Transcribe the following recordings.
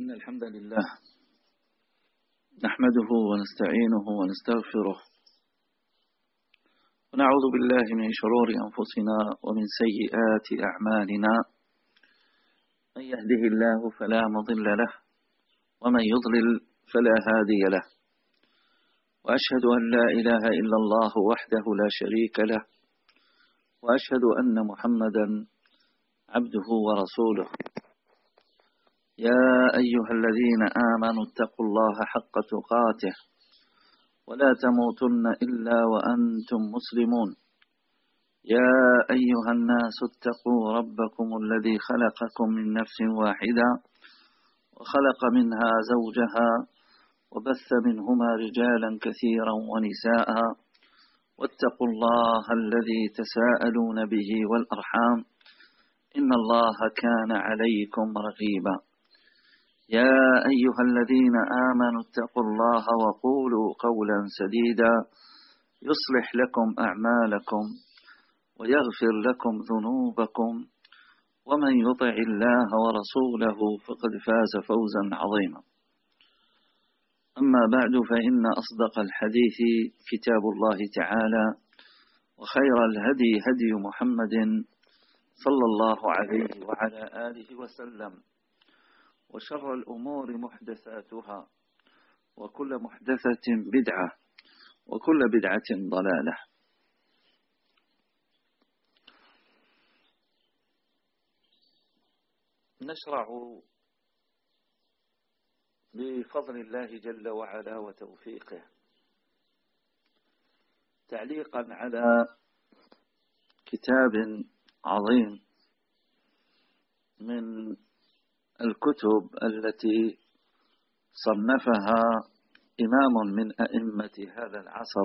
إن الحمد لله نحمده ونستعينه ونستغفره ونعوذ بالله من شرور أنفسنا ومن سيئات أعمالنا. من يهده الله فلا مضل له ومن يضلل فلا هادي له، وأشهد أن لا إله إلا الله وحده لا شريك له، وأشهد أن محمدا عبده ورسوله. يا أيها الذين آمنوا اتقوا الله حق تقاته ولا تموتن إلا وأنتم مسلمون. يا أيها الناس اتقوا ربكم الذي خلقكم من نفس واحدة وخلق منها زوجها وبث منهما رجالا كثيرا ونساء، واتقوا الله الذي تساءلون به والأرحام إن الله كان عليكم رقيبا. يا أيها الذين آمنوا اتقوا الله وقولوا قولا سديدا يصلح لكم أعمالكم ويغفر لكم ذنوبكم، ومن يطع الله ورسوله فقد فاز فوزا عظيما. أما بعد، فإن أصدق الحديث كتاب الله تعالى، وخير الهدي هدي محمد صلى الله عليه وعلى آله وسلم، وشر الأمور محدثاتها، وكل محدثة بدعة، وكل بدعة ضلالة. نشرع بفضل الله جل وعلا وتوفيقه تعليقا على كتاب عظيم من الكتب التي صنفها إمام من أئمة هذا العصر،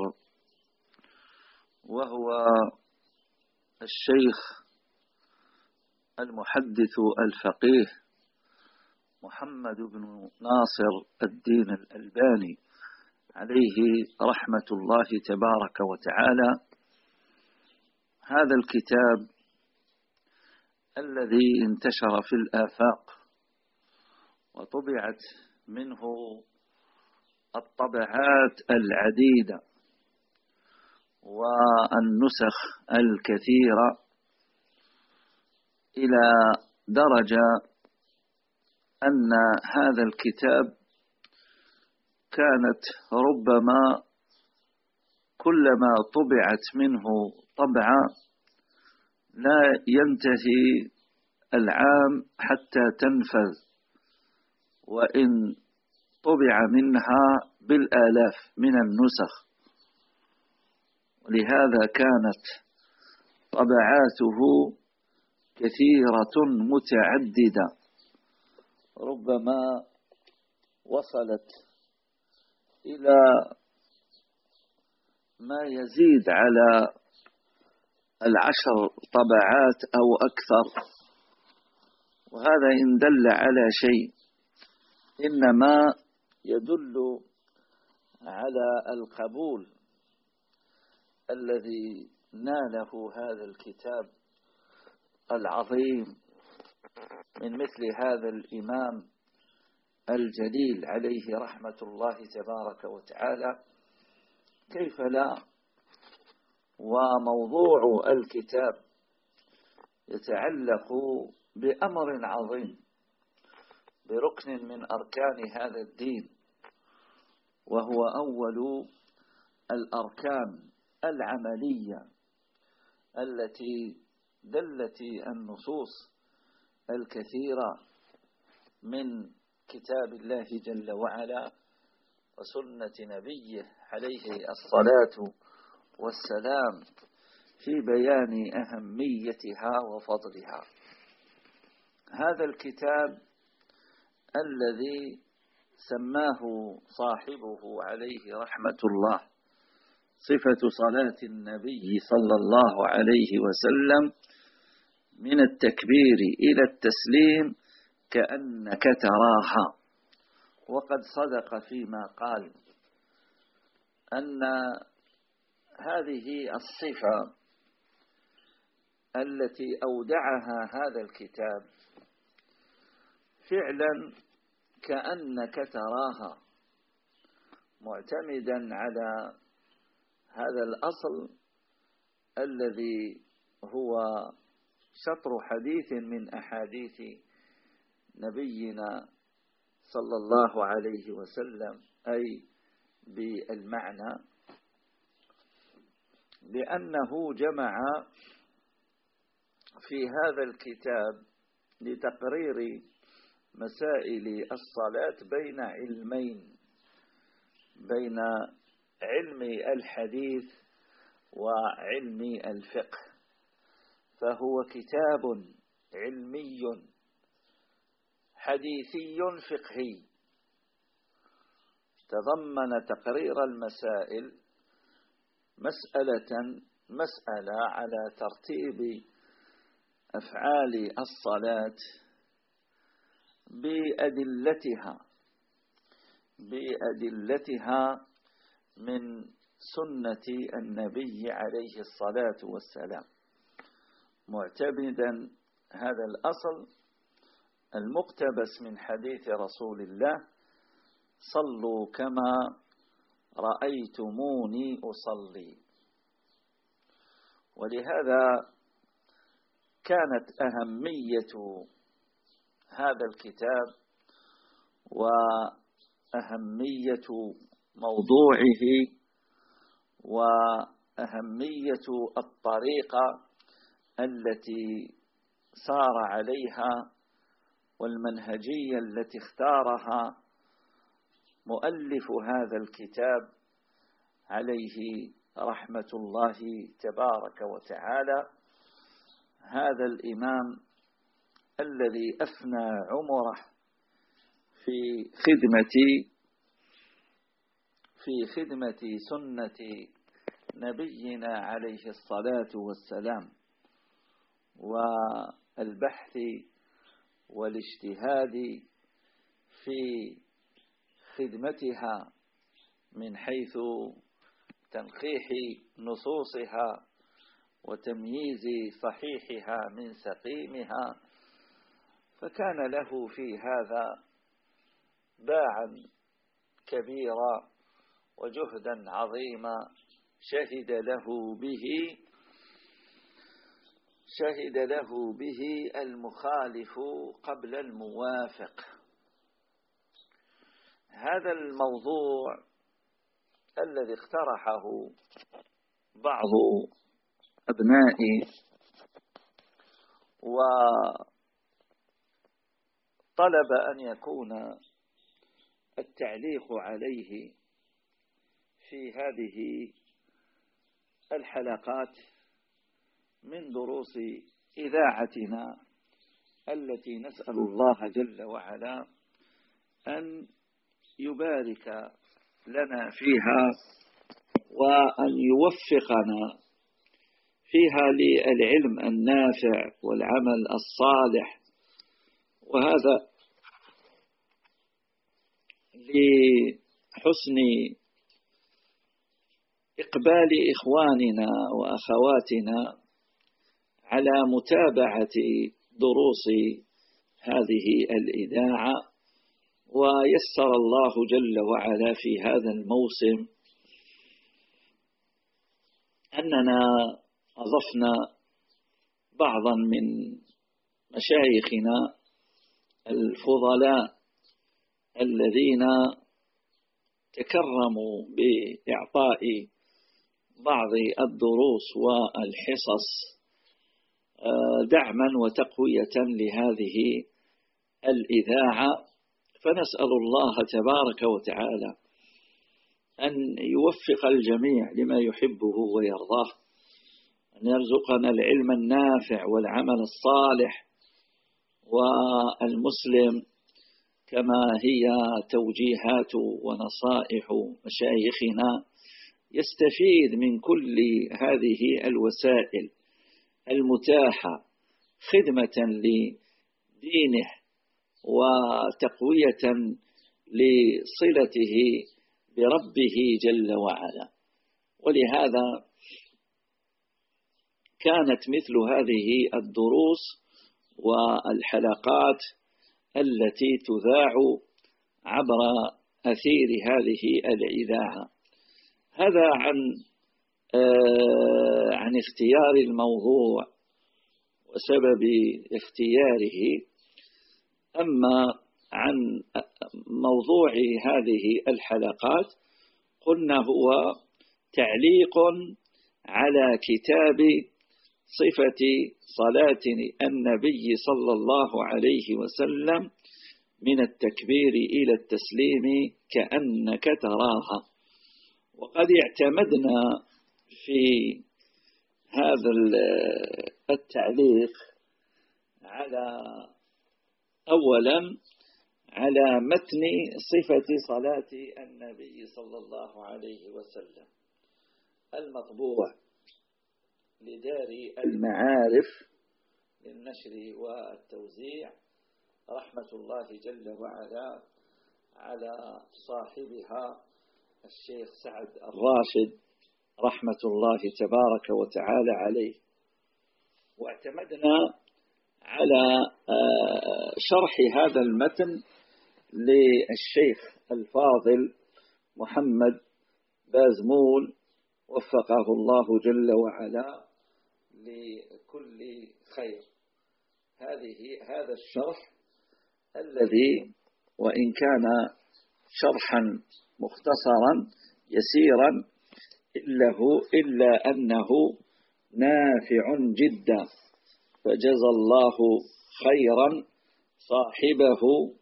وهو الشيخ المحدث الفقيه محمد بن ناصر الدين الألباني عليه رحمة الله تبارك وتعالى. هذا الكتاب الذي انتشر في الآفاق وطبعت منه الطبعات العديدة والنسخ الكثيرة، إلى درجة أن هذا الكتاب كانت ربما كلما طبعت منه طبعة لا ينتهي العام حتى تنفذ، وإن طبع منها بالآلاف من النسخ. ولهذا كانت طبعاته كثيرة متعددة، ربما وصلت إلى ما يزيد على 10 طبعات أو أكثر. وهذا إن دل على شيء إنما يدل على القبول الذي ناله هذا الكتاب العظيم من مثل هذا الإمام الجليل عليه رحمة الله تبارك وتعالى. كيف لا؟ وموضوع الكتاب يتعلق بأمر عظيم، بركن من أركان هذا الدين، وهو أول الأركان العملية التي دلت النصوص الكثيرة من كتاب الله جل وعلا وسنة نبيه عليه الصلاة والسلام في بيان أهميتها وفضلها. هذا الكتاب الذي سماه صاحبه عليه رحمة الله صفة صلاة النبي صلى الله عليه وسلم من التكبير إلى التسليم كأنك تراها. وقد صدق فيما قال أن هذه الصفة التي أودعها هذا الكتاب فعلا كأنك تراها، معتمدا على هذا الأصل الذي هو شطر حديث من أحاديث نبينا صلى الله عليه وسلم، أي بالمعنى بأنه جمع في هذا الكتاب لتقرير مسائل الصلاة بين علمين، بين علم الحديث وعلم الفقه، فهو كتاب علمي حديثي فقهي تضمن تقرير المسائل مسألة على ترتيب أفعال الصلاة بأدلتها من سنة النبي عليه الصلاة والسلام، معتمدا هذا الأصل المقتبس من حديث رسول الله: صلوا كما رأيتموني أصلي. ولهذا كانت أهمية هذا الكتاب وأهمية موضوعه وأهمية الطريقة التي سار عليها والمنهجية التي اختارها مؤلف هذا الكتاب عليه رحمة الله تبارك وتعالى، هذا الإمام الذي أفنى عمره في خدمة سنة نبينا عليه الصلاة والسلام، والبحث والاجتهاد في خدمتها من حيث تنقيح نصوصها وتمييز صحيحها من سقيمها، فكان له في هذا باعا كبيرا وجهدا عظيما شهد له به المخالف قبل الموافق. هذا الموضوع الذي اقترحه بعض أبنائي وطلب أن يكون التعليق عليه في هذه الحلقات من دروس إذاعتنا التي نسأل الله جل وعلا أن يبارك لنا فيها وأن يوفقنا فيها للعلم النافع والعمل الصالح، وهذا لحسن إقبال إخواننا وأخواتنا على متابعة دروس هذه الإذاعة. ويسر الله جل وعلا في هذا الموسم أننا أضفنا بعضا من مشايخنا الفضلاء الذين تكرموا بإعطاء بعض الدروس والحصص دعما وتقوية لهذه الإذاعة، فنسأل الله تبارك وتعالى أن يوفق الجميع لما يحبه ويرضاه، أن يرزقنا العلم النافع والعمل الصالح، والمسلم كما هي توجيهات ونصائح مشايخنا يستفيد من كل هذه الوسائل المتاحة خدمة لدينه وتقوية لصلته بربه جل وعلا. ولهذا كانت مثل هذه الدروس والحلقات التي تذاع عبر أثير هذه الإذاعة. هذا عن اختيار الموضوع وسبب اختياره. أما عن موضوع هذه الحلقات قلنا هو تعليق على كتاب صفة صلاة النبي صلى الله عليه وسلم من التكبير إلى التسليم كأنك تراها. وقد اعتمدنا في هذا التعليق أولا على متن صفة صلاة النبي صلى الله عليه وسلم المطبوع لدار المعارف للنشر والتوزيع، رحمة الله جل وعلا على صاحبها الشيخ سعد الراشد رحمة الله تبارك وتعالى عليه. واعتمدنا على شرح هذا المتن للشيخ الفاضل محمد بازمول وفقه الله جل وعلا لكل خير. هذا الشرح الذي وإن كان شرحا مختصرا يسيرا إلا أنه نافع جدا، فجزى الله خيرا صاحبه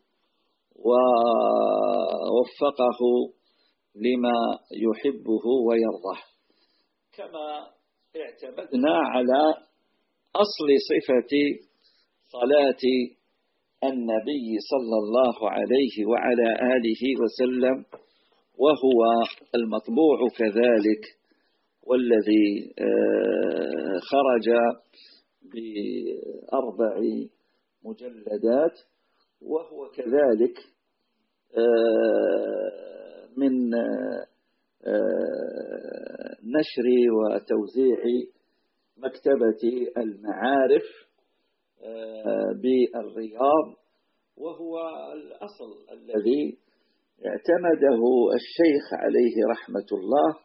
ووفقه لما يحبه ويرضاه. كما اعتمدنا على أصل صفة صلاة النبي صلى الله عليه وعلى آله وسلم، وهو المطبوع كذلك والذي خرج ب4 مجلدات، وهو كذلك من نشر وتوزيع مكتبة المعارف بالرياض، وهو الأصل الذي اعتمده الشيخ عليه رحمة الله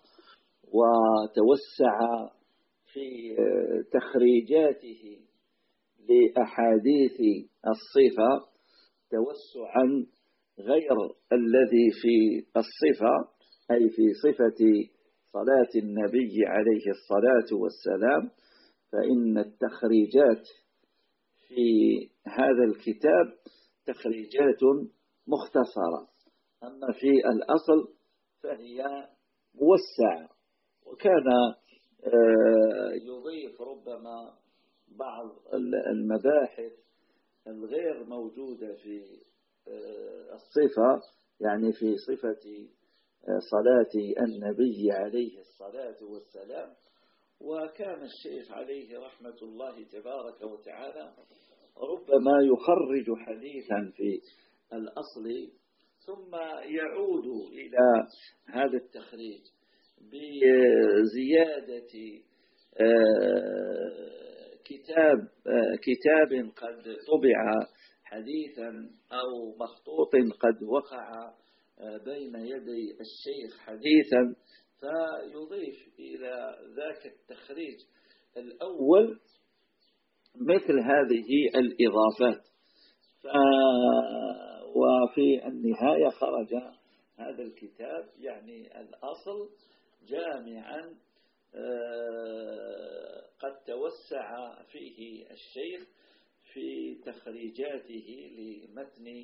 وتوسع في تخريجاته لأحاديث الصفة توسعا غير الذي في الصفة، أي في صفة صلاة النبي عليه الصلاة والسلام، فإن التخريجات في هذا الكتاب تخريجات مختصرة، أما في الأصل فهي موسعة. وكان يضيف ربما بعض المباحث الغير موجودة في الصفة، يعني في صفة صلاة النبي عليه الصلاة والسلام. وكان الشيخ عليه رحمة الله تبارك وتعالى ربما يخرج حديثا في الأصل ثم يعود إلى هذا التخريج بزيادة كتاب قد طبع حديثا أو مخطوط قد وقع بين يدي الشيخ حديثا، فيضيف إلى ذاك التخريج الأول مثل هذه الإضافات. وفي النهاية خرج هذا الكتاب يعني الأصل جامعا قد توسع فيه الشيخ في تخريجاته لمتن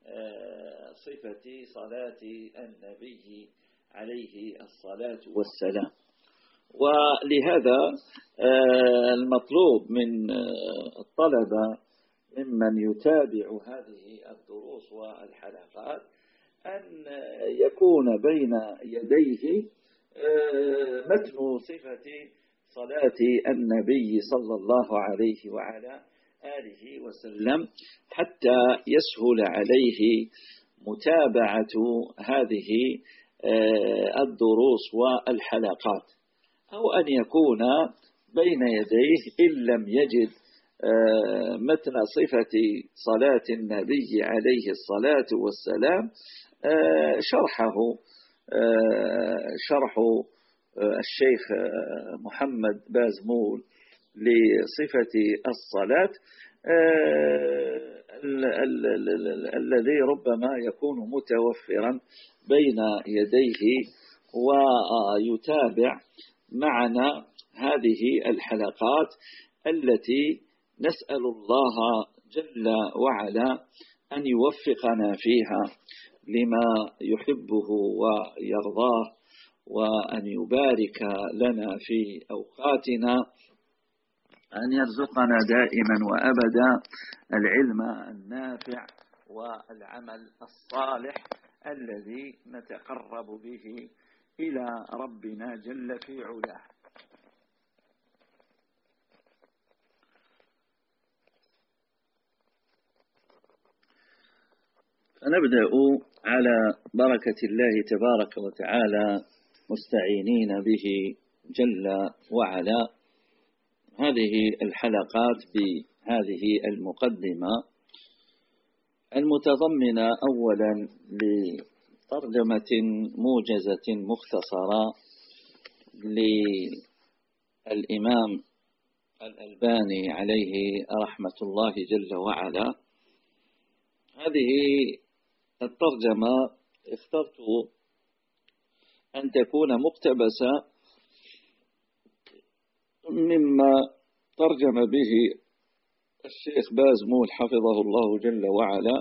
صفة صلاة النبي عليه الصلاة والسلام. ولهذا المطلوب من الطلبة ممن يتابع هذه الدروس والحلقات أن يكون بين يديه متن صفة صلاة النبي صلى الله عليه وعلى آله وسلم، حتى يسهل عليه متابعة هذه الدروس والحلقات، أو أن يكون بين يديه إن لم يجد متن صفة صلاة النبي عليه الصلاة والسلام شرح الشيخ محمد بازمول لصفة الصلاة، الذي ربما يكون متوفرا بين يديه ويتابع معنا هذه الحلقات التي نسأل الله جل وعلا أن يوفقنا فيها لما يحبه ويرضاه، وأن يبارك لنا في أوقاتنا، أن يرزقنا دائما وأبدا العلم النافع والعمل الصالح الذي نتقرب به إلى ربنا جل في علاه. فنبدأ على بركة الله تبارك وتعالى مستعينين به جل وعلا هذه الحلقات بهذه المقدمة المتضمنة أولا لترجمة موجزة مختصرة للإمام الألباني عليه رحمة الله جل وعلا. هذه الترجمة اخترت أن تكون مقتبسة مما ترجم به الشيخ بازمول حفظه الله جل وعلا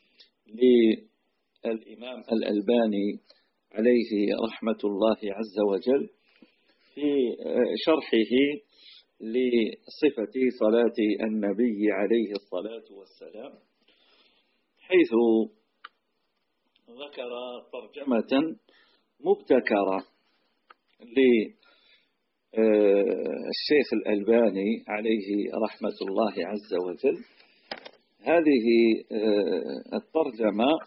للإمام الألباني عليه رحمة الله عز وجل في شرحه لصفة صلاة النبي عليه الصلاة والسلام، حيث ذكر ترجمة مبتكرة للشيخ الألباني عليه رحمة الله عز وجل. هذه الترجمة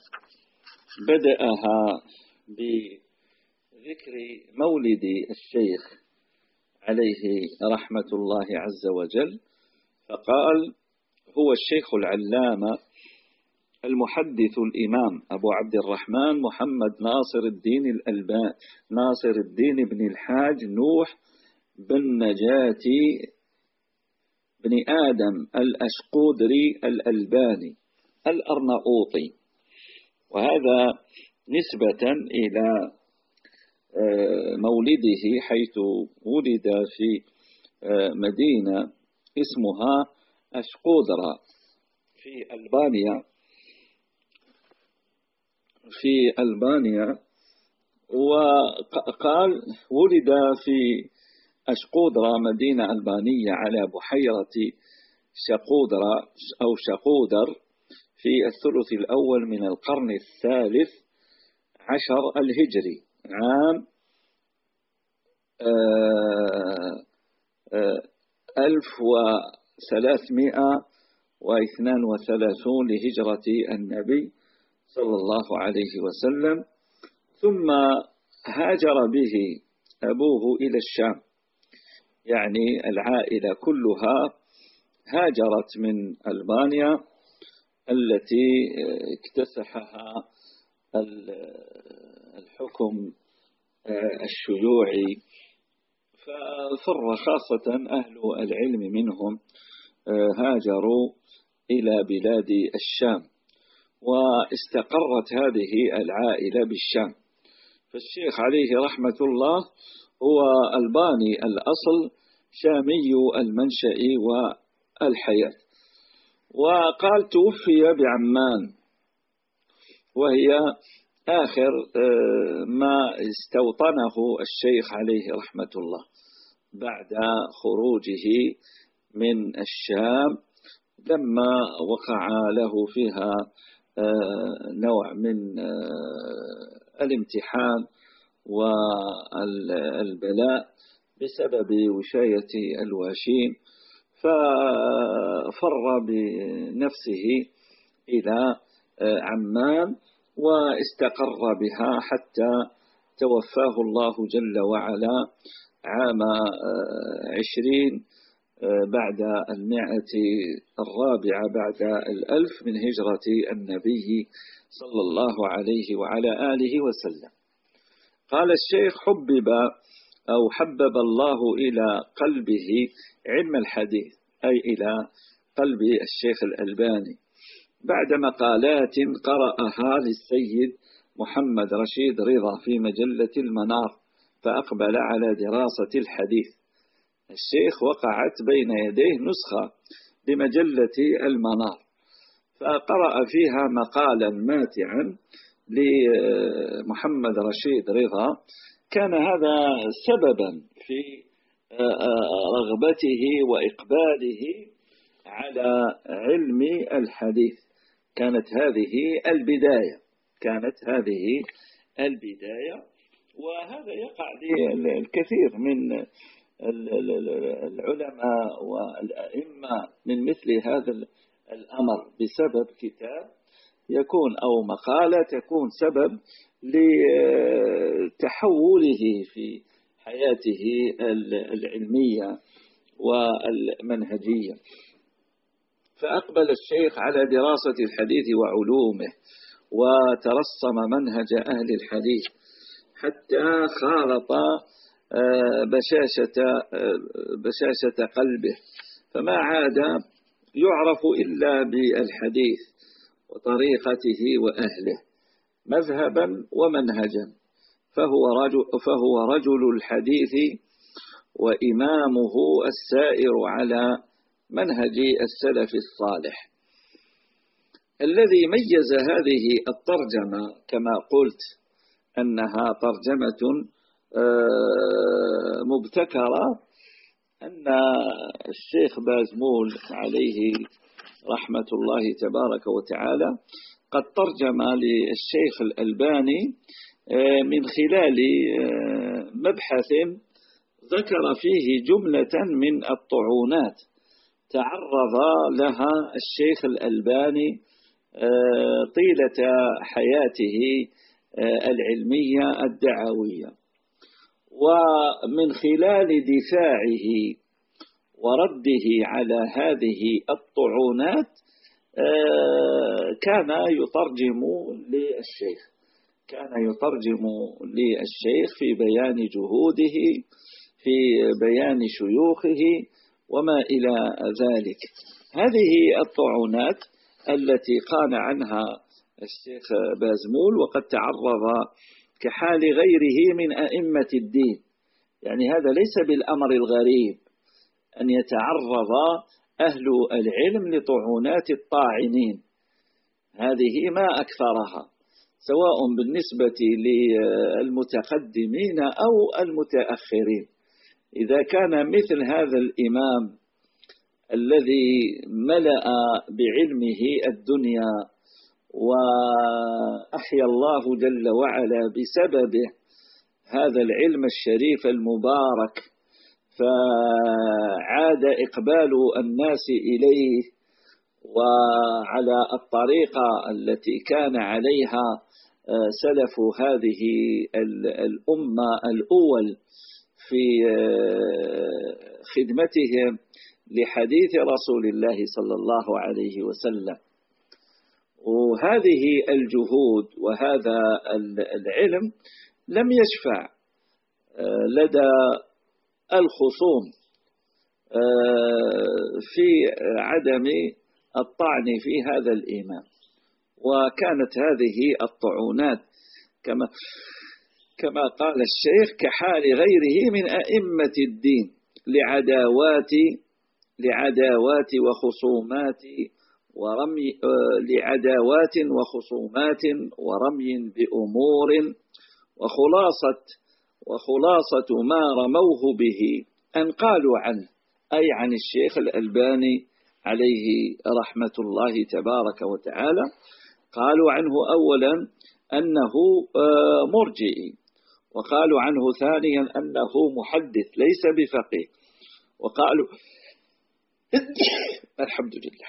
بدأها بذكر مولد الشيخ عليه رحمة الله عز وجل، فقال: هو الشيخ العلامة المحدث الإمام أبو عبد الرحمن محمد ناصر الدين بن الحاج نوح بن نجاتي بن آدم الأشقودري الألباني الأرناؤوطي، وهذا نسبة إلى مولده، حيث ولد في مدينة اسمها أشقودرا في ألبانيا. وقال ولد في أشقودرا مدينة ألبانية على بحيرة شقودرا أو شقودر في الثلث الأول من القرن الثالث عشر الهجري، عام 1332 لهجرة النبي صلى الله عليه وسلم. ثم هاجر به أبوه إلى الشام، يعني العائلة كلها هاجرت من ألبانيا التي اكتسحها الحكم الشيوعي، ففر خاصة أهل العلم منهم هاجروا إلى بلاد الشام، واستقرت هذه العائلة بالشام. فالشيخ عليه رحمة الله هو ألباني الأصل، شامي المنشأ والحياة. وقال توفي بعمان، وهي آخر ما استوطنه الشيخ عليه رحمة الله بعد خروجه من الشام، لما وقع له فيها نوع من الامتحان والبلاء بسبب وشاية الواشين، ففر بنفسه إلى عمان واستقر بها حتى توفاه الله جل وعلا عام 20 بعد 104 بعد 1000 من هجرة النبي صلى الله عليه وعلى آله وسلم. قال الشيخ: حبب الله إلى قلبه علم الحديث، أي إلى قلب الشيخ الألباني، بعد مقالات قرأها للسيد محمد رشيد رضا في مجلة المنار، فأقبل على دراسة الحديث. الشيخ وقعت بين يديه نسخة لمجلة المنار، فقرأ فيها مقالا ماتعا لمحمد رشيد رضا، كان هذا سببا في رغبته وإقباله على علم الحديث. كانت هذه البداية، وهذا يقع للكثير من العلماء والأئمة من مثل هذا الأمر، بسبب كتاب يكون أو مقالة تكون سبب لتحوله في حياته العلمية والمنهجية. فأقبل الشيخ على دراسة الحديث وعلومه، وترسم منهج أهل الحديث حتى خالط بشاشة قلبه، فما عاد يعرف إلا بالحديث وطريقته وأهله مذهبا ومنهجا، فهو رجل الحديث وإمامه السائر على منهج السلف الصالح. الذي ميز هذه الترجمة كما قلت أنها ترجمة مبتكرة، أن الشيخ بازمول عليه رحمة الله تبارك وتعالى قد ترجم للشيخ الألباني من خلال مبحث ذكر فيه جملة من الطعونات تعرض لها الشيخ الألباني طيلة حياته العلمية الدعوية، ومن خلال دفاعه ورده على هذه الطعونات كان يترجم للشيخ في بيان جهوده، في بيان شيوخه وما إلى ذلك. هذه الطعونات التي قال عنها الشيخ بازمول، وقد تعرض كحال غيره من أئمة الدين، يعني هذا ليس بالأمر الغريب أن يتعرض أهل العلم لطعونات الطاعنين، هذه ما أكثرها، سواء بالنسبة للمتقدمين أو المتأخرين. إذا كان مثل هذا الإمام الذي ملأ بعلمه الدنيا وأحيا الله جل وعلا بسببه هذا العلم الشريف المبارك، فعاد إقبال الناس إليه وعلى الطريقة التي كان عليها سلف هذه الأمة الأول في خدمتهم لحديث رسول الله صلى الله عليه وسلم. وهذه الجهود وهذا العلم لم يشفع لدى الخصوم في عدم الطعن في هذا الإمام، وكانت هذه الطعونات كما قال الشيخ كحال غيره من أئمة الدين لعداوات وخصومات ورمي بأمور، وخلاصة ما رموه به أن قالوا عنه، أي عن الشيخ الألباني عليه رحمة الله تبارك وتعالى. قالوا عنه أولا أنه مرجئي، وقالوا عنه ثانيا أنه محدث ليس بفقيه، وقالوا الحمد لله،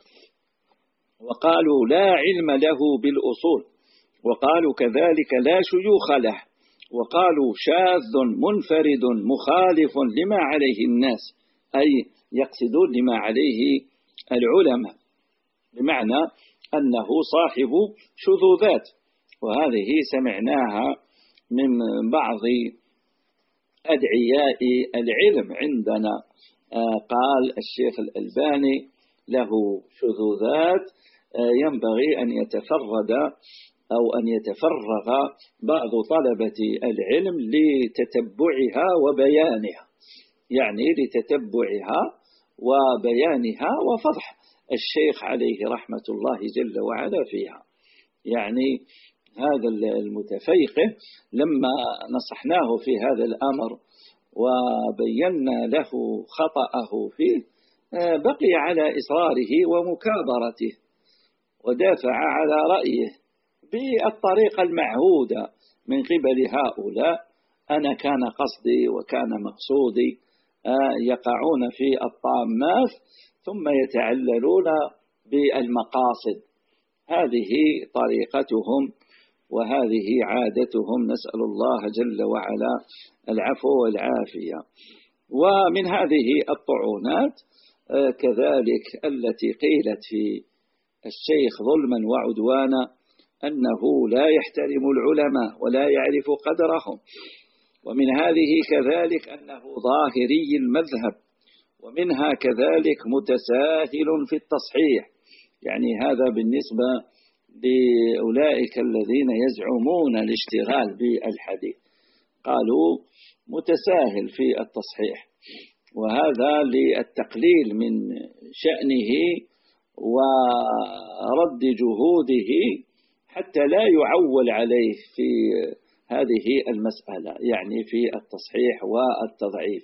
وقالوا لا علم له بالأصول، وقالوا كذلك لا شيوخ له، وقالوا شاذ منفرد مخالف لما عليه الناس، أي يقصدون لما عليه العلماء، بمعنى أنه صاحب شذوذات. وهذه سمعناها من بعض أدعياء العلم عندنا. قال الشيخ الألباني له شذوذات ينبغي أن يتفرد أو أن يتفرغ بعض طلبة العلم لتتبعها وبيانها، يعني لتتبعها وبيانها وفضح الشيخ عليه رحمة الله جل وعلا فيها. يعني هذا المتفيقه لما نصحناه في هذا الأمر وبينا له خطأه فيه بقي على إصراره ومكابرته، ودافع على رأيه بالطريقة المعهودة من قبل هؤلاء. أنا كان قصدي وكان مقصودي، يقعون في الطامات ثم يتعللون بالمقاصد. هذه طريقتهم وهذه عادتهم، نسأل الله جل وعلا العفو والعافية. ومن هذه الطعونات كذلك التي قيلت في الشيخ ظلما وعدوانا أنه لا يحترم العلماء ولا يعرف قدرهم، ومن هذه كذلك أنه ظاهري المذهب، ومنها كذلك متساهل في التصحيح. يعني هذا بالنسبة لأولئك الذين يزعمون الاشتغال بالحديث، قالوا متساهل في التصحيح، وهذا للتقليل من شأنه ورد جهوده حتى لا يعول عليه في هذه المسألة، يعني في التصحيح والتضعيف.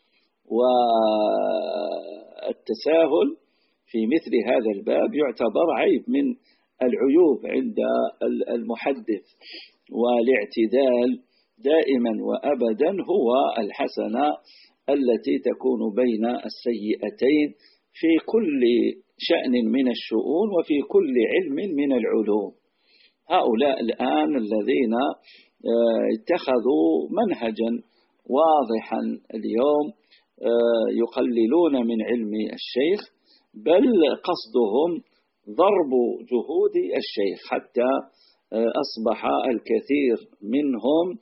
والتساهل في مثل هذا الباب يعتبر عيب من العيوب عند المحدث، والاعتدال دائما وأبدا هو الحسنة التي تكون بين السيئتين في كل شأن من الشؤون وفي كل علم من العلوم. هؤلاء الآن الذين اتخذوا منهجا واضحا اليوم يقللون من علم الشيخ، بل قصدهم ضرب جهود الشيخ، حتى أصبح الكثير منهم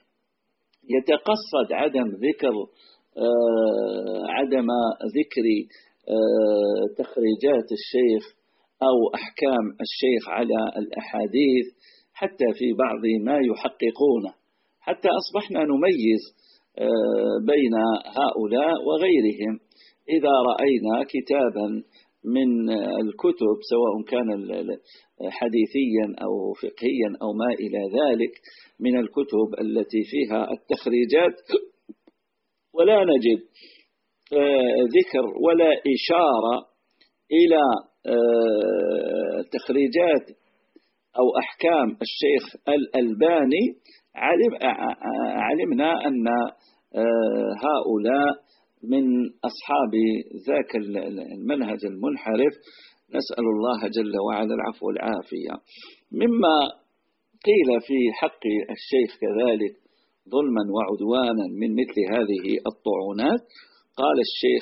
يتقصد عدم ذكر تخريجات الشيخ أو أحكام الشيخ على الأحاديث، حتى في بعض ما يحققونه، حتى أصبحنا نميز بين هؤلاء وغيرهم. إذا رأينا كتابا من الكتب سواء كان حديثيا أو فقهيا أو ما إلى ذلك من الكتب التي فيها التخريجات، ولا نجد ذكر ولا إشارة إلى تخريجات أو أحكام الشيخ الألباني، علمنا أن هؤلاء من أصحاب ذاك المنهج المنحرف، نسأل الله جل وعلا العفو والعافية. مما قيل في حق الشيخ كذلك ظلما وعدوانا من مثل هذه الطعونات، قال الشيخ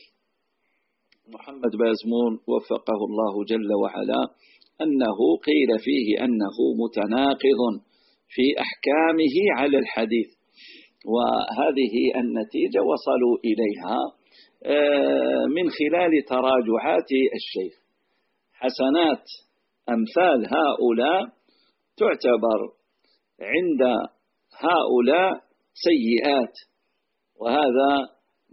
محمد بازمون وفقه الله جل وعلا أنه قيل فيه أنه متناقض في أحكامه على الحديث، وهذه النتيجة وصلوا إليها من خلال تراجعات الشيخ. حسنات أمثال هؤلاء تعتبر عند هؤلاء سيئات، وهذا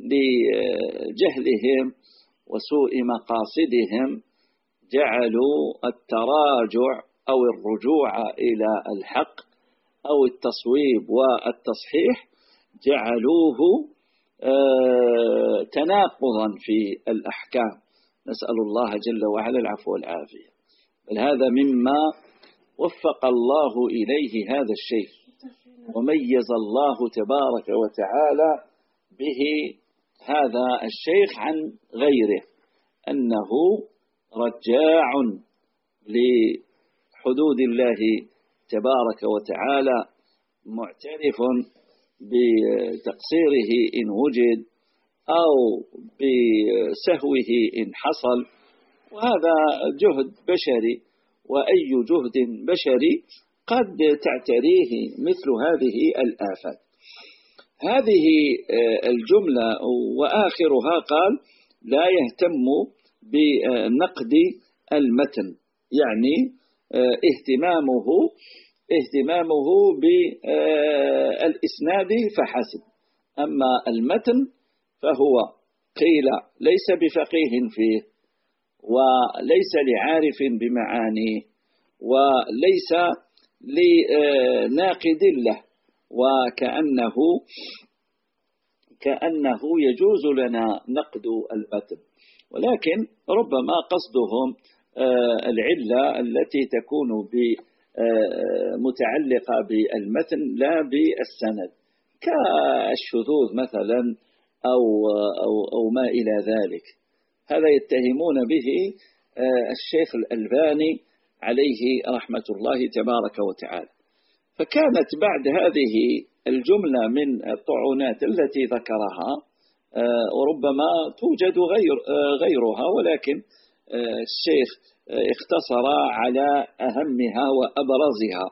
لجهلهم وسوء مقاصدهم جعلوا التراجع أو الرجوع إلى الحق أو التصويب والتصحيح جعلوه تناقضا في الأحكام، نسأل الله جل وعلا العفو والعافية. بل هذا مما وفق الله إليه هذا الشيخ، وميز الله تبارك وتعالى به هذا الشيخ عن غيره، أنه رجاع لحدود الله تبارك وتعالى، معترف بتقصيره إن وجد، أو بسهوه إن حصل، وهذا جهد بشري، وأي جهد بشري قد تعتريه مثل هذه الآفات. هذه الجملة وآخرها قال لا يهتم بنقد المتن، يعني اهتمامه بالإسناد فحسب، أما المتن فهو قيل ليس بفقيه فيه، وليس لعارف بمعانيه، وليس لناقد له، وكأنه يجوز لنا نقد المتن، ولكن ربما قصدهم العلة التي تكون متعلقة بالمتن لا بالسند، كالشذوذ مثلا أو ما إلى ذلك. هذا يتهمون به الشيخ الألباني عليه رحمة الله تبارك وتعالى. فكانت بعد هذه الجملة من الطعونات التي ذكرها، وربما توجد غيرها، ولكن الشيخ اختصر على أهمها وأبرزها.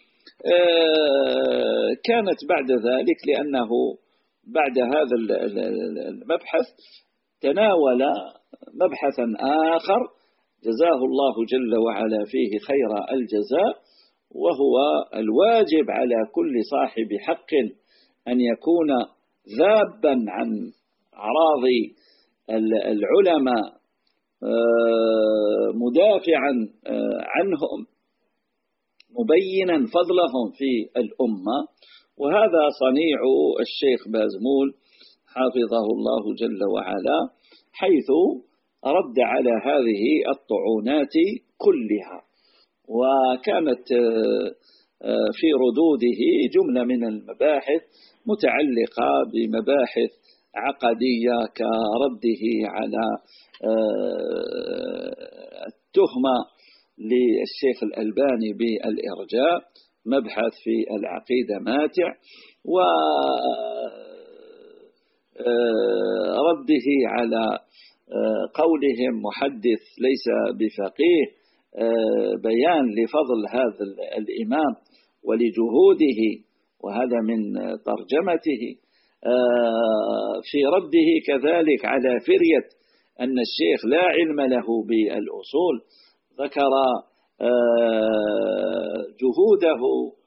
كانت بعد ذلك، لأنه بعد هذا المبحث تناول مبحثا آخر جزاه الله جل وعلا فيه خير الجزاء، وهو الواجب على كل صاحب حق أن يكون ذابا عن أعراض العلماء، مدافعا عنهم، مبينا فضلهم في الأمة. وهذا صنيع الشيخ بازمول حافظه الله جل وعلا، حيث رد على هذه الطعونات كلها، وكانت في ردوده جملة من المباحث متعلقة بمباحث عقدية، كرده على التهمة للشيخ الألباني بالإرجاء، مبحث في العقيدة ماتع، ورده على قولهم محدث ليس بفقيه، بيان لفضل هذا الإمام ولجهوده، وهذا من ترجمته. في رده كذلك على فرية أن الشيخ لا علم له بالأصول، ذكر جهوده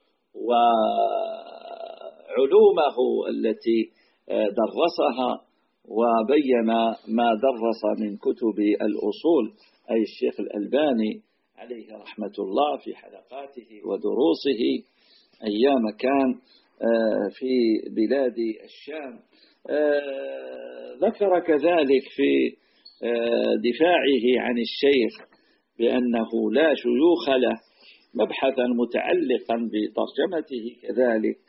وعلومه التي درسها، وبين ما درس من كتب الأصول، أي الشيخ الألباني عليه رحمة الله في حلقاته ودروسه أيام كان في بلاد الشام. ذكر كذلك في دفاعه عن الشيخ بأنه لا شيوخ له، مبحثا متعلقا بترجمته كذلك،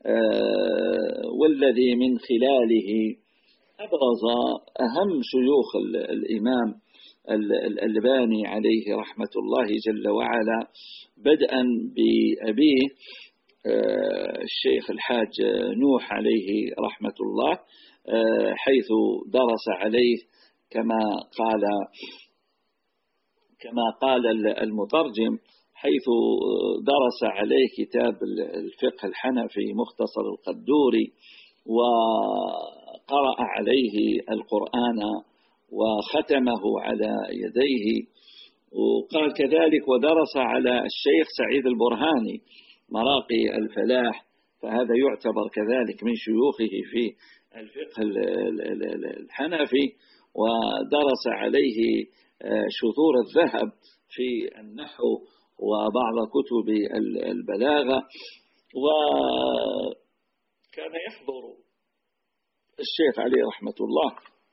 والذي من خلاله أبرز أهم شيوخ الإمام الألباني عليه رحمة الله جل وعلا، بدءا بأبيه الشيخ الحاج نوح عليه رحمة الله، حيث درس عليه كما قال المترجم، حيث درس عليه كتاب الفقه الحنفي مختصر القدوري، وقرأ عليه القرآن وختمه على يديه. وقال كذلك ودرس على الشيخ سعيد البرهاني مراقي الفلاح، فهذا يعتبر كذلك من شيوخه في الفقه الحنفي. ودرس عليه شذور الذهب في النحو وبعض كتب البلاغة. وكان يحضر الشيخ عليه رحمة الله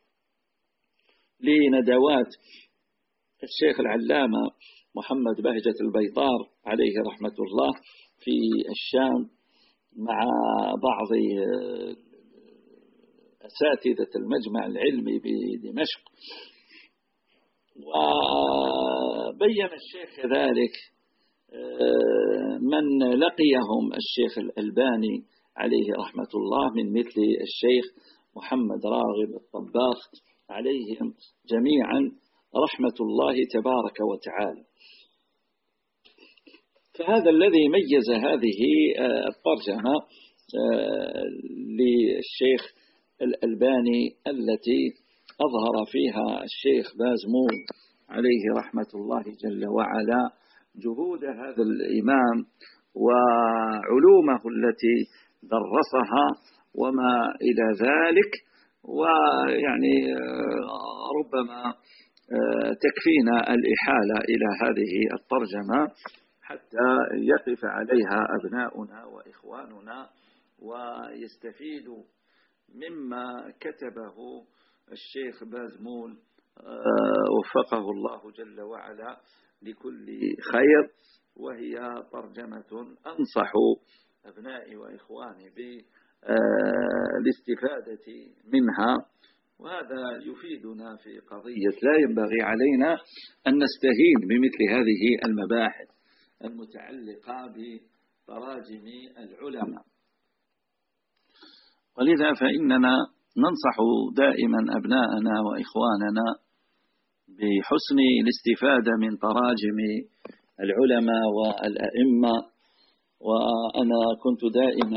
لندوات الشيخ العلامة محمد بهجة البيطار عليه رحمة الله في الشام، مع بعض أساتذة المجمع العلمي بدمشق. وبين الشيخ كذلك من لقيهم الشيخ الألباني عليه رحمة الله من مثل الشيخ محمد راغب الطباخ، عليهم جميعا رحمة الله تبارك وتعالى. فهذا الذي ميز هذه الترجمة للشيخ الألباني التي أظهر فيها الشيخ بازمول عليه رحمة الله جل وعلا جهود هذا الإمام وعلومه التي درسها وما إلى ذلك. ويعني ربما تكفينا الإحالة إلى هذه الترجمة حتى يقف عليها أبناؤنا وإخواننا ويستفيدوا مما كتبه الشيخ بازمول وفقه الله جل وعلا لكل خير، وهي ترجمة أنصح أبنائي وإخواني بالاستفادة منها. وهذا يفيدنا في قضية لا ينبغي علينا أن نستهين بمثل هذه المباحث المتعلقة بتراجم العلماء. ولذا فإننا ننصح دائما أبناءنا وإخواننا بحسن الاستفادة من تراجم العلماء والأئمة. وأنا كنت دائما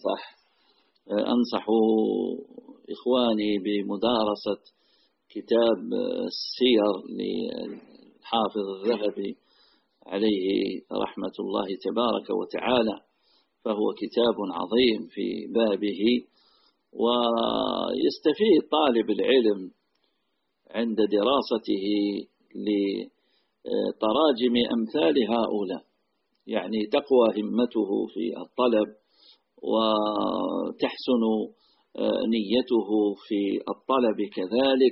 أنصح إخواني بمدارسة كتاب السير للحافظ الذهبي عليه رحمة الله تبارك وتعالى، فهو كتاب عظيم في بابه، ويستفيد طالب العلم عند دراسته لتراجم أمثال هؤلاء، يعني تقوى همته في الطلب وتحسن نيته في الطلب كذلك،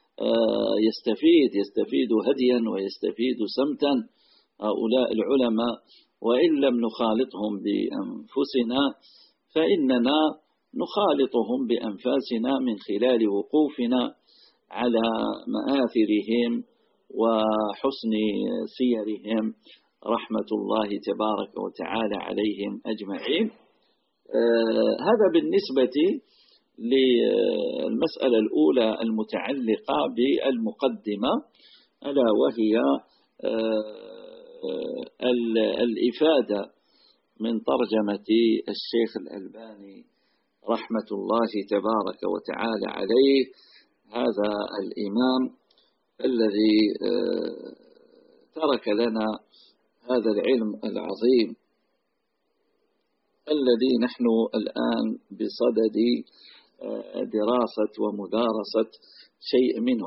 يستفيد هديا ويستفيد سمتا هؤلاء العلماء. وإن لم نخالطهم بأنفسنا فإننا نخالطهم بأنفاسنا من خلال وقوفنا على مآثرهم وحسن سيرهم رحمة الله تبارك وتعالى عليهم أجمعين. هذا بالنسبة للمسألة الأولى المتعلقة بالمقدمة، ألا وهي الإفادة من ترجمة الشيخ الألباني رحمة الله تبارك وتعالى عليه، هذا الإمام الذي ترك لنا هذا العلم العظيم الذي نحن الآن بصدد دراسة ومدارسة شيء منه.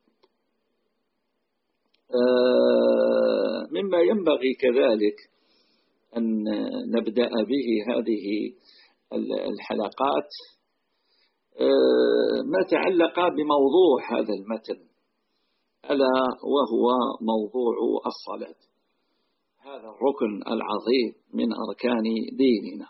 مما ينبغي كذلك أن نبدأ به هذه الحلقات ما تعلق بموضوع هذا المتن، ألا وهو موضوع الصلاة، هذا الركن العظيم من أركان ديننا.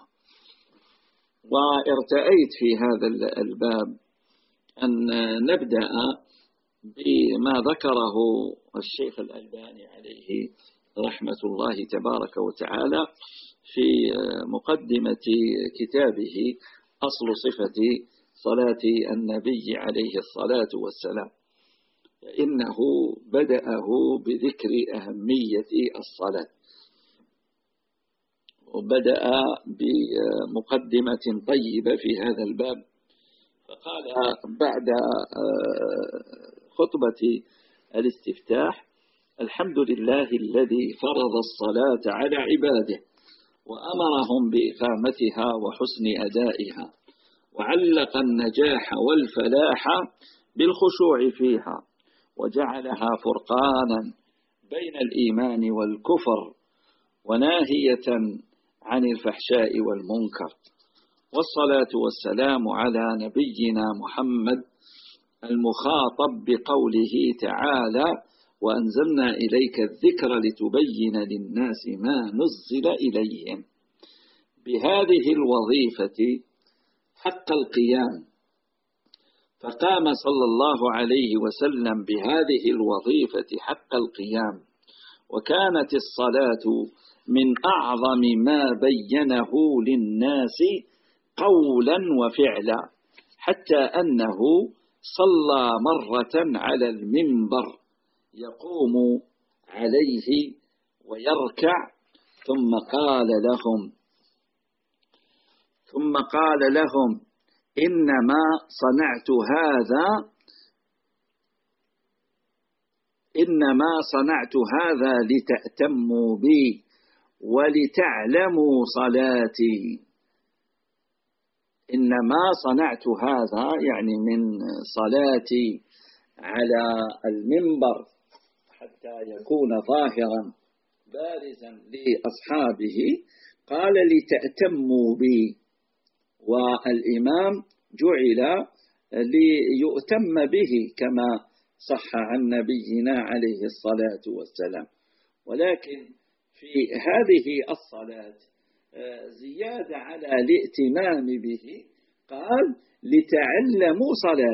وارتأيت في هذا الباب أن نبدأ بما ذكره الشيخ الألباني عليه رحمة الله تبارك وتعالى في مقدمة كتابه أصل صفة صلاة النبي عليه الصلاة والسلام، فإنه بدأه بذكر أهمية الصلاة، وبدأ بمقدمة طيبة في هذا الباب، فقال بعد خطبة الاستفتاح: الحمد لله الذي فرض الصلاة على عباده وأمرهم بإقامتها وحسن أدائها، وعلق النجاح والفلاح بالخشوع فيها، وجعلها فرقانا بين الإيمان والكفر وناهية عن الفحشاء والمنكر. والصلاة والسلام على نبينا محمد المخاطب بقوله تعالى: وأنزلنا إليك الذكر لتبين للناس ما نزل إليهم، بهذه الوظيفة حق القيام، فقام صلى الله عليه وسلم بهذه الوظيفة حق القيام. وكانت الصلاة من أعظم ما بينه للناس قولا وفعلا، حتى أنه صلى مرة على المنبر يقوم عليه ويركع، ثم قال لهم إنما صنعت هذا لتأتموا بي ولتعلموا صلاتي. إنما صنعت هذا يعني من صلاتي على المنبر حتى يكون ظاهرا بارزا لأصحابه، قال لتأتموا بي، والإمام جعل ليؤتم به كما صح عن نبينا عليه الصلاة والسلام. ولكن في هذه الصلاة زيادة على الائتمام به، قال لتعلموا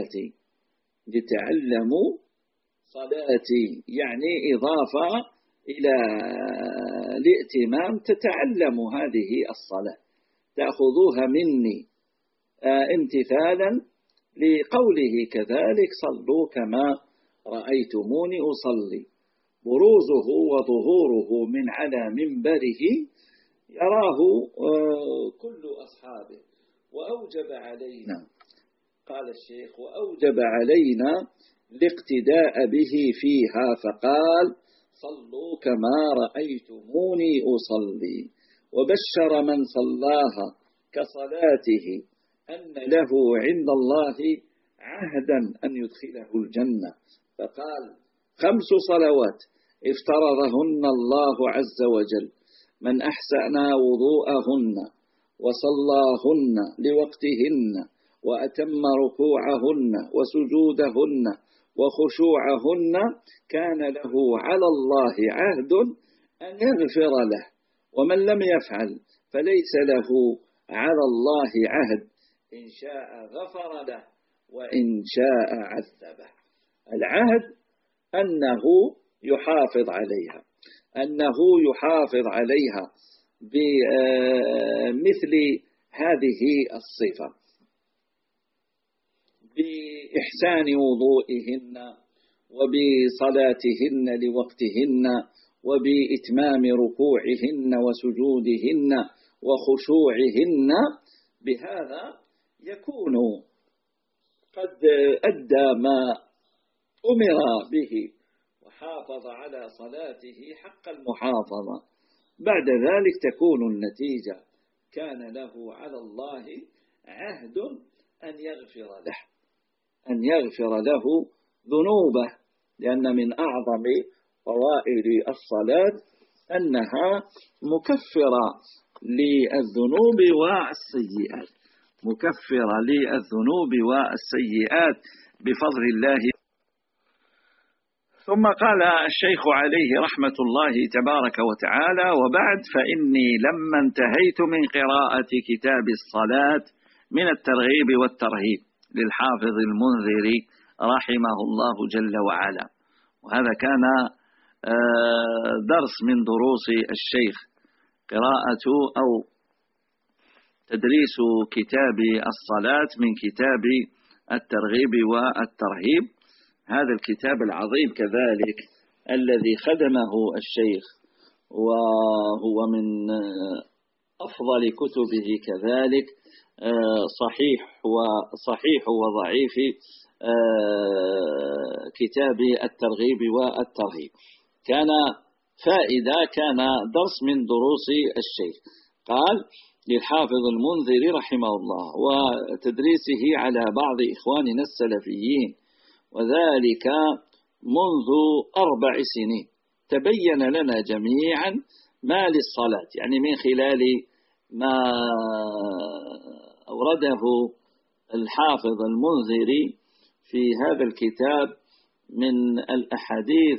صلاتي، يعني إضافة إلى الائتمام، تتعلم هذه الصلاة، تأخذوها مني امتثالا لقوله كذلك صلوا كما رأيتموني أصلي. بروزه وظهوره من على منبره يراه كل أصحابه، وأوجب علينا، قال الشيخ، وأوجب علينا الاقتداء به فيها، فقال صلوا كما رأيتموني أصلي، وبشر من صلاها كصلاته أن له عند الله عهدا أن يدخله الجنة، فقال 5 صلوات افترضهن الله عز وجل، من أحسن وضوءهن وصلاهن لوقتهن وأتم ركوعهن وسجودهن وخشوعهن كان له على الله عهد أن يغفر له، ومن لم يفعل فليس له على الله عهد، إن شاء غفر له وإن شاء عذبه. العهد أنه يحافظ عليها بمثل هذه الصفة، بإحسان وضوئهن وبصلاتهن لوقتهن وبإتمام ركوعهن وسجودهن وخشوعهن. بهذا يكون قد أدى ما أمر به وحافظ على صلاته حق المحافظة. بعد ذلك تكون النتيجة كان له على الله عهد أن يغفر له ذنوبه، لأن من أعظم فوائد الصلاة أنها مكفرة للذنوب والسيئات بفضل الله. ثم قال الشيخ عليه رحمة الله تبارك وتعالى: وبعد، فإني لما انتهيت من قراءة كتاب الصلاة من الترغيب والترهيب للحافظ المنذري رحمه الله جل وعلا، وهذا كان درس من دروس الشيخ، قراءة أو تدريس كتاب الصلاة من كتاب الترغيب والترهيب، هذا الكتاب العظيم كذلك الذي خدمه الشيخ، وهو من أفضل كتبه كذلك، صحيح وضعيف كتاب الترغيب والترهيب. كان فائدة، كان درس من دروس الشيخ، قال للحافظ المنذري رحمه الله، وتدريسه على بعض إخواننا السلفيين، وذلك منذ 4 سنين. تبين لنا جميعا ما للصلاة، يعني من خلال ما أورده الحافظ المنذري في هذا الكتاب من الأحاديث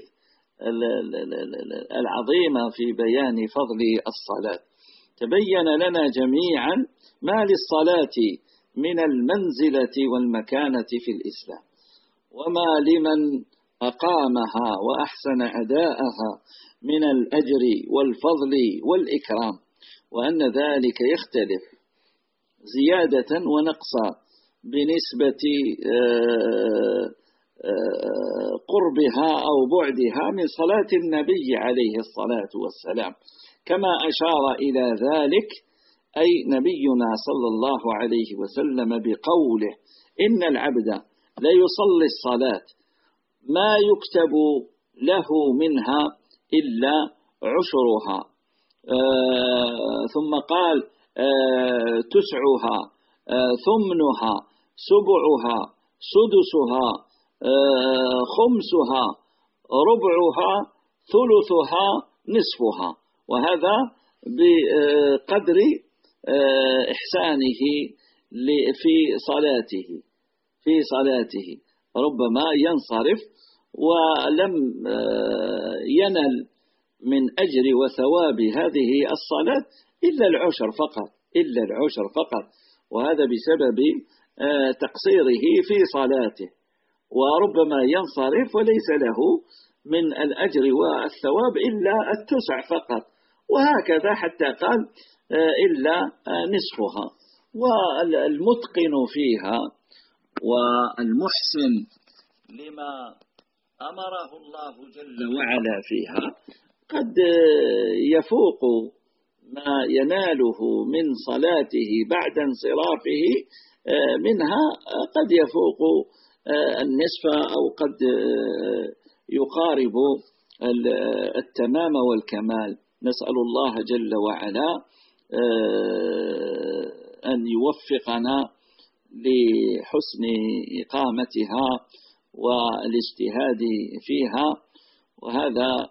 العظيمة في بيان فضل الصلاة، تبين لنا جميعا ما للصلاة من المنزلة والمكانة في الإسلام، وما لمن أقامها وأحسن أداءها من الأجر والفضل والإكرام، وأن ذلك يختلف زيادة ونقصا بنسبة قربها أو بعدها من صلاة النبي عليه الصلاة والسلام، كما أشار إلى ذلك أي نبينا صلى الله عليه وسلم بقوله: إن العبد لا يصلي الصلاة ما يكتب له منها إلا عشرها، ثم قال: تسعها، ثمنها، سبعها، سدسها، خمسها، ربعها، ثلثها، نصفها. وهذا بقدر إحسانه في صلاته ربما ينصرف ولم ينل من أجر وثواب هذه الصلاة إلا العشر فقط، وهذا بسبب تقصيره في صلاته، وربما ينصرف وليس له من الأجر والثواب إلا التسع فقط، وهكذا حتى قال إلا نصفها. والمتقن فيها والمحسن لما أمره الله جل وعلا فيها قد يفوق ما يناله من صلاته بعد انصرافه منها، قد يفوق النصف أو قد يقارب التمام والكمال. نسأل الله جل وعلا أن يوفقنا لحسن إقامتها والاجتهاد فيها، وهذا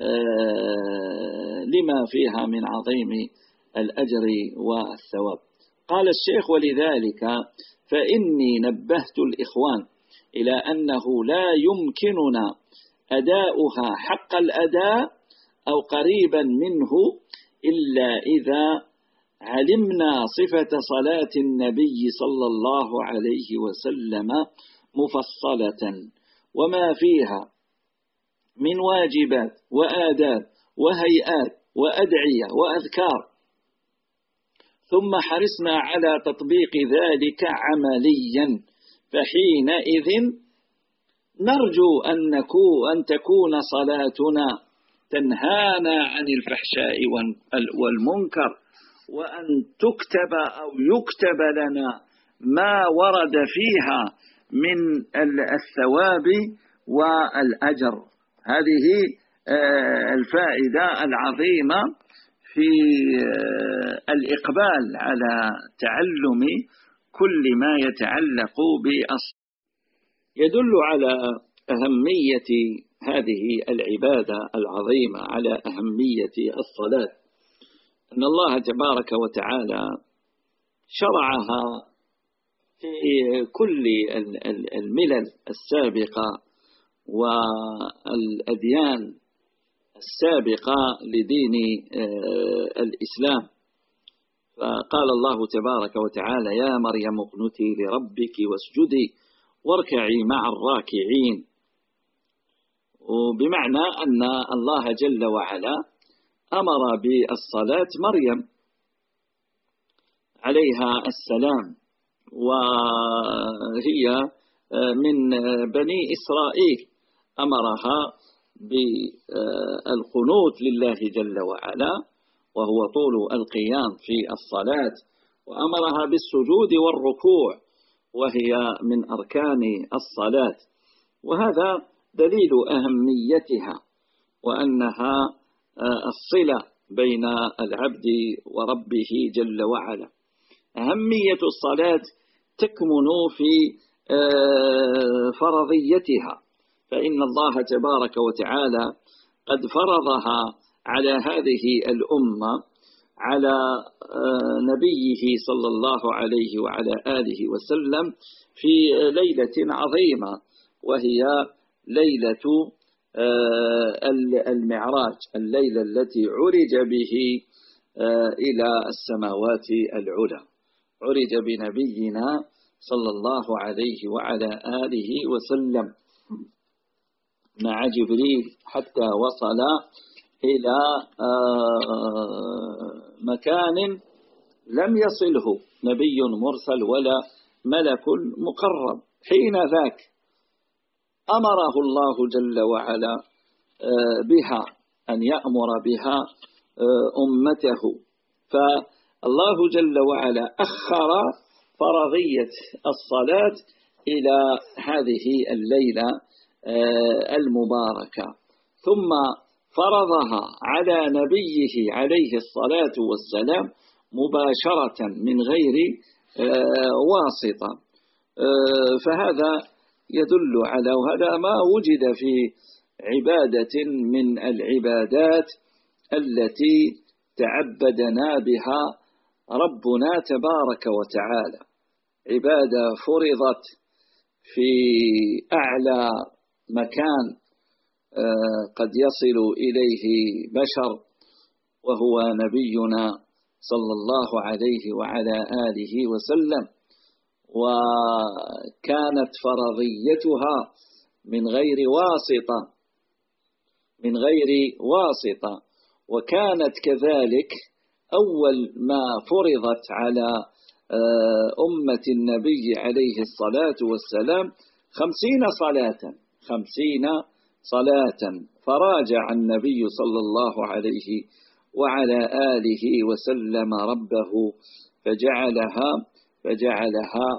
لما فيها من عظيم الأجر والثواب. قال الشيخ: ولذلك فإني نبهت الإخوان إلى أنه لا يمكننا أداؤها حق الأداء أو قريبا منه إلا إذا علمنا صفة صلاة النبي صلى الله عليه وسلم مفصلة وما فيها من واجبات وآداب وهيئات وأدعية وأذكار، ثم حرصنا على تطبيق ذلك عمليا، فحينئذ نرجو أن تكون صلاتنا تنهانا عن الفحشاء والمنكر، وأن تكتب أو يكتب لنا ما ورد فيها من الثواب والأجر. هذه الفائدة العظيمة في الإقبال على تعلم كل ما يتعلق بالصلاة، يدل على أهمية هذه العبادة العظيمة، على أهمية الصلاة، أن الله تبارك وتعالى شرعها في كل الملل السابقة والأديان السابقة لدين الإسلام. فقال الله تبارك وتعالى: يا مريم اقنتي لربك واسجدي واركعي مع الراكعين، وبمعنى أن الله جل وعلا أمر بالصلاة مريم عليها السلام، وهي من بني إسرائيل، أمرها بالقنوت لله جل وعلا وهو طول القيام في الصلاة، وأمرها بالسجود والركوع وهي من أركان الصلاة، وهذا دليل أهميتها وأنها الصلة بين العبد وربه جل وعلا. أهمية الصلاة تكمن في فرضيتها، فإن الله تبارك وتعالى قد فرضها على هذه الأمة على نبيه صلى الله عليه وعلى آله وسلم في ليلة عظيمة، وهي ليلة المعراج، الليلة التي عرج به إلى السماوات العلى، عرج بنبينا صلى الله عليه وعلى آله وسلم مع جبريل حتى وصل إلى مكان لم يصله نبي مرسل ولا ملك مقرب. حين ذاك أمره الله جل وعلا بها، أن يأمر بها أمته، فالله جل وعلا أخر فرضية الصلاة إلى هذه الليلة المباركة، ثم فرضها على نبيه عليه الصلاة والسلام مباشرة من غير واسطة. فهذا يدل على، وهذا ما وجد في عبادة من العبادات التي تعبدنا بها ربنا تبارك وتعالى، عبادة فرضت في أعلى مكان قد يصل إليه بشر، وهو نبينا صلى الله عليه وعلى آله وسلم، وكانت فرضيتها من غير واسطة، وكانت كذلك أول ما فرضت على أمة النبي عليه الصلاة والسلام 50 صلاة، فراجع النبي صلى الله عليه وعلى آله وسلم ربه فجعلها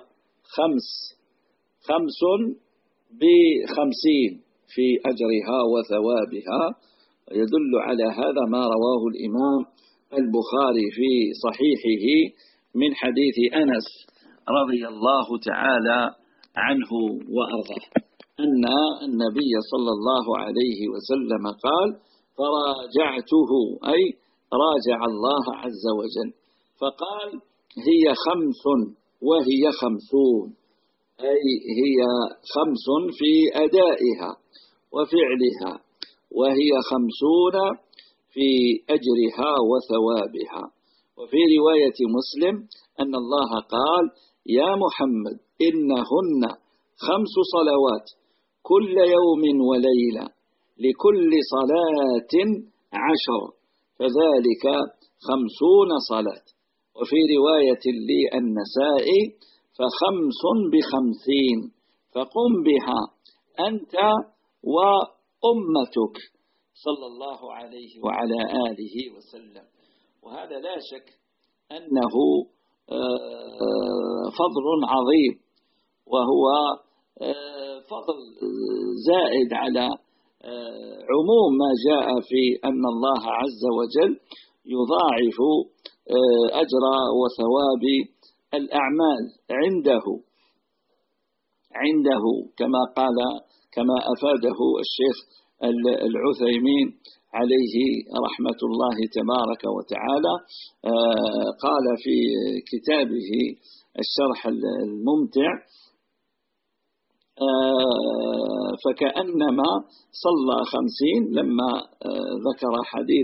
50 في أجرها وثوابها. يدل على هذا ما رواه الإمام البخاري في صحيحه من حديث أنس رضي الله تعالى عنه وأرضاه، أن النبي صلى الله عليه وسلم قال: فراجعته، أي راجع الله عز وجل، فقال: هي 5 وهي 50، أي هي 5 في أدائها وفعلها، وهي 50 في أجرها وثوابها. وفي رواية مسلم أن الله قال: يا محمد إنهن 5 صلوات كل يوم وليلة، لكل صلاة 10، فذلك 50 صلاة. وفي رواية للنسائي: ف5 ب50، فقم بها أنت وأمتك صلى الله عليه وعلى آله وسلم. وهذا لا شك أنه فضل عظيم، وهو فضل زائد على عموم ما جاء في أن الله عز وجل يضاعف أجر وثواب الأعمال عنده كما أفاده الشيخ العثيمين عليه رحمة الله تبارك وتعالى. قال في كتابه الشرح الممتع: فكأنما صلى 50، لما ذكر حديث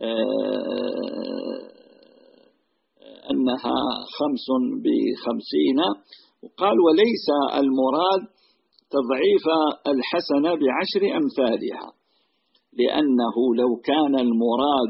أنها 5 ب50، وقال: وليس المراد تضعيف الحسنة ب10 أمثالها، لأنه لو كان المراد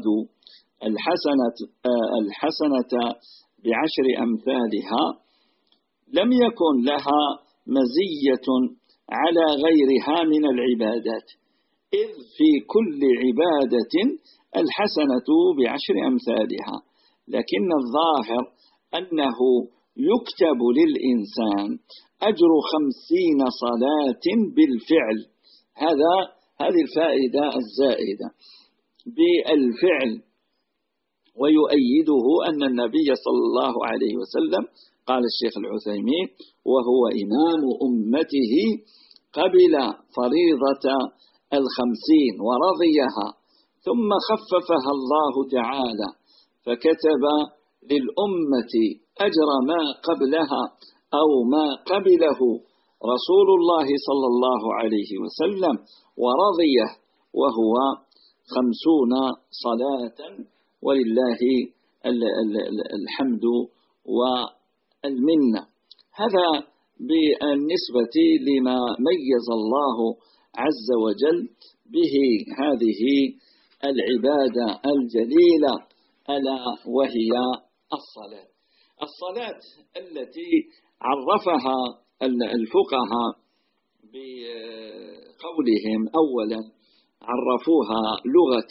الحسنة ب10 أمثالها لم يكن لها مزية على غيرها من العبادات، إذ في كل عبادة الحسنة ب10 أمثالها، لكن الظاهر أنه يكتب للإنسان أجر 50 صلاة بالفعل. هذه الفائدة الزائدة بالفعل. ويؤيده أن النبي صلى الله عليه وسلم قال الشيخ العثيمين: وهو إمام أمته قبل فريضة 50 ورضيها، ثم خففها الله تعالى فكتب للأمة أجر ما قبلها أو ما قبله رسول الله صلى الله عليه وسلم ورضيه، وهو 50 صلاة، ولله الحمد والمنة. هذا بالنسبة لما ميز الله عز وجل به هذه العبادة الجليلة، ألا وهي الصلاة التي عرفها الفقهاء بقولهم أولا، عرفوها لغة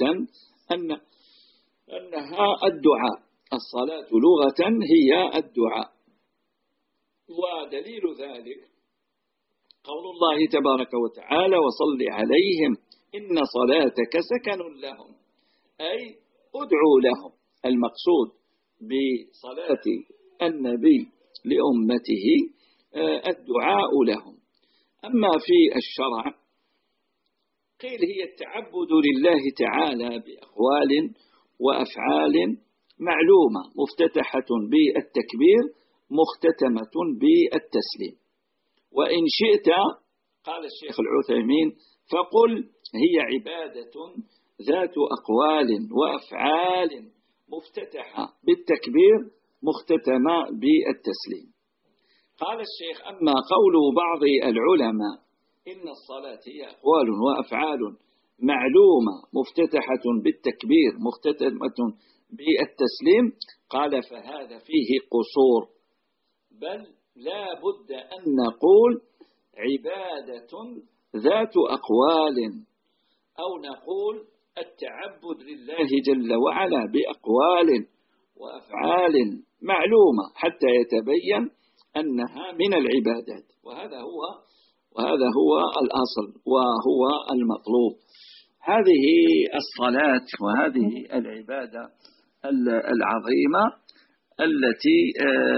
أنها الدعاء، الصلاة لغة هي الدعاء. ودليل ذلك قول الله تبارك وتعالى: وصل عليهم إن صلاتك سكن لهم، أي ادعوا لهم. المقصود بصلاة النبي لأمته الدعاء لهم. أما في الشرع قيل هي التعبد لله تعالى بأقوال وأفعال معلومة مفتتحة بالتكبير مختتمة بالتسليم. وإن شئت، قال الشيخ العثيمين، فقل هي عبادة ذات أقوال وأفعال مفتتحة بالتكبير مختتمة بالتسليم. قال الشيخ: أما قول بعض العلماء إن الصلاة هي أقوال وأفعال معلومة مفتتحة بالتكبير مختتمة بالتسليم، قال: فهذا فيه قصور، بل لا بد أن نقول عبادة ذات أقوال، أو نقول التعبد لله جل وعلا بأقوال وأفعال معلومة حتى يتبين أنها من العبادات. وهذا هو الأصل وهو المطلوب. هذه الصلاة وهذه العبادة العظيمة التي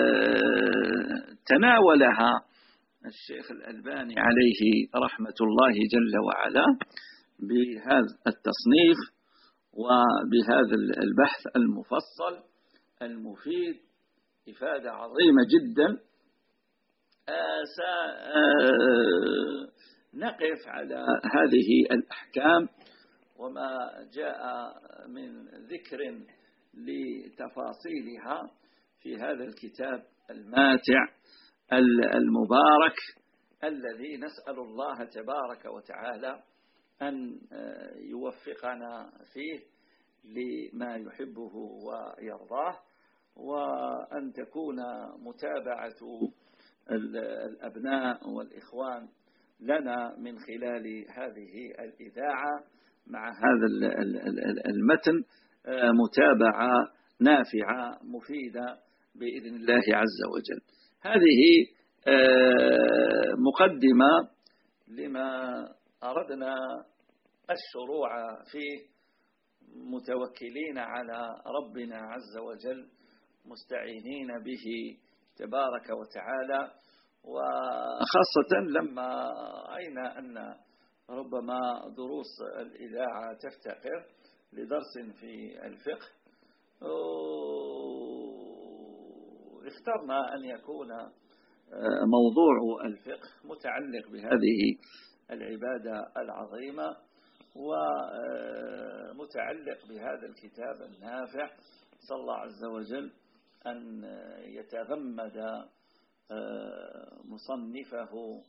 تناولها الشيخ الألباني عليه رحمة الله جل وعلا بهذا التصنيف وبهذا البحث المفصل المفيد إفادة عظيمة جدا. سنقف على هذه الأحكام وما جاء من ذكر لتفاصيلها في هذا الكتاب الماتع المبارك، الذي نسأل الله تبارك وتعالى أن يوفقنا فيه لما يحبه ويرضاه، وأن تكون متابعة الأبناء والإخوان لنا من خلال هذه الإذاعة مع هذا المتن متابعة نافعة مفيدة بإذن الله عز وجل. هذه مقدمة لما أردنا الشروع فيه، متوكلين على ربنا عز وجل، مستعينين به تبارك وتعالى، وخاصة لما رأينا أن ربما دروس الإذاعة تفتقر لدرس في الفقه، اخترنا أن يكون موضوع الفقه متعلق بهذه العبادة العظيمة ومتعلق بهذا الكتاب النافع. صلى الله عز وجل أن يتغمد مصنفه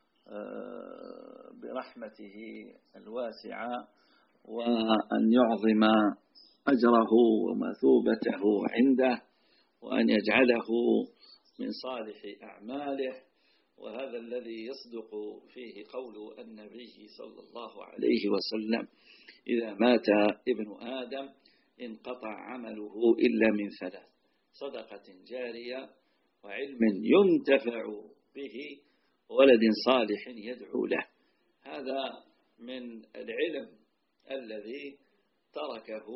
برحمته الواسعة، وأن يعظم أجره ومثوبته عنده، وأن يجعله من صالح أعماله. وهذا الذي يصدق فيه قول النبي صلى الله عليه وسلم: إذا مات ابن آدم انقطع عمله إلا من ثلاث: صدقة جارية، وعلم ينتفع به، وولد صالح يدعو له. هذا من العلم الذي تركه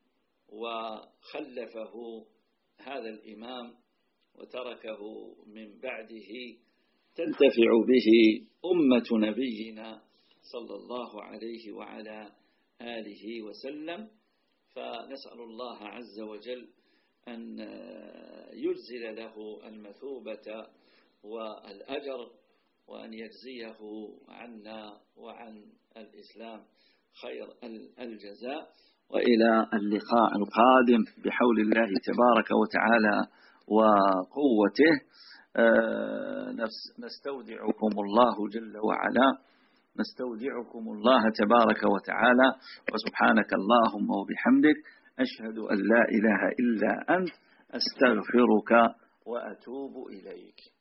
وخلفه هذا الإمام وتركه من بعده تنتفع به أمة نبينا صلى الله عليه وعلى آله وسلم. فنسأل الله عز وجل أن يجزل له المثوبة والأجر، وأن يجزيه عنا وعن الإسلام خير الجزاء. وإلى اللقاء القادم بحول الله تبارك وتعالى وقوته. نستودعكم الله جل وعلا، نستودعكم الله تبارك وتعالى، وسبحانك اللهم وبحمدك أشهد أن لا إله إلا أنت أستغفرك وأتوب إليك.